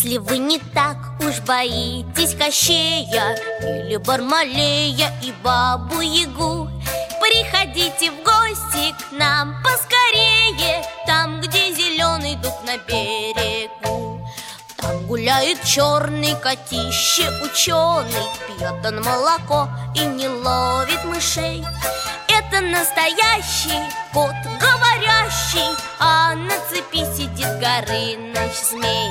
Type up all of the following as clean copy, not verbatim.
Если вы не так уж боитесь Кощея или Бармалея и Бабу-Ягу, приходите в гости к нам поскорее, там, где зеленый дуб на берегу. Там гуляет черный котище ученый, пьет он молоко и не ловит мышей. Это настоящий кот говорящий, а на цепи сидит Горыныч-змей.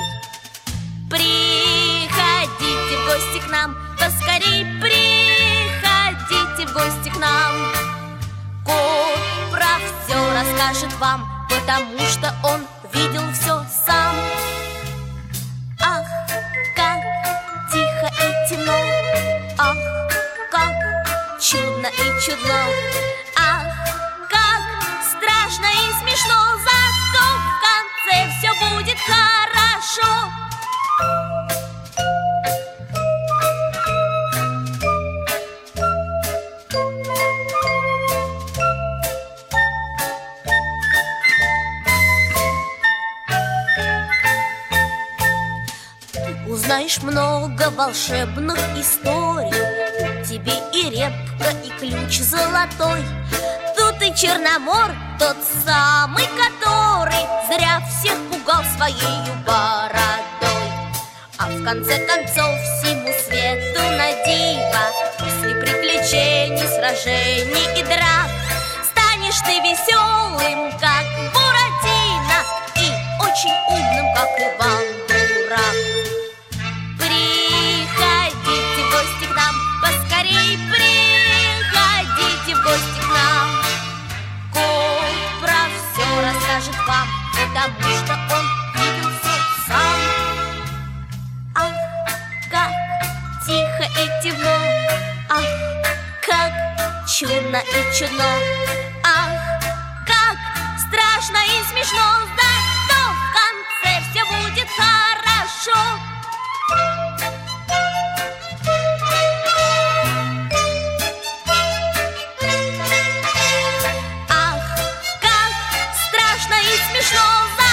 Приходите в гости к нам, поскорей приходите в гости к нам. Кот про все расскажет вам, потому что он видел все сам. Ах, как тихо и темно, ах, как чудно и чудно, ах, как страшно и смешно, зато в конце все будет хорошо. Узнаешь много волшебных историй, тут тебе и репка, и ключ золотой. Тут и Черномор, тот самый, который зря всех пугал своей бородой. А в конце концов всему свету на диво, после приключений, сражений и драк, станешь ты веселым, как Буратино, и очень умным, как Иван-дурак. Приходите в гости к нам, поскорей приходите в гости к нам. Кот про все расскажет вам, потому что он видел все сам. Ах, как тихо и темно, ах, как чудно и чудно, ах, как страшно и смешно, зато в конце все будет хорошо. Ах, как страшно и смешно.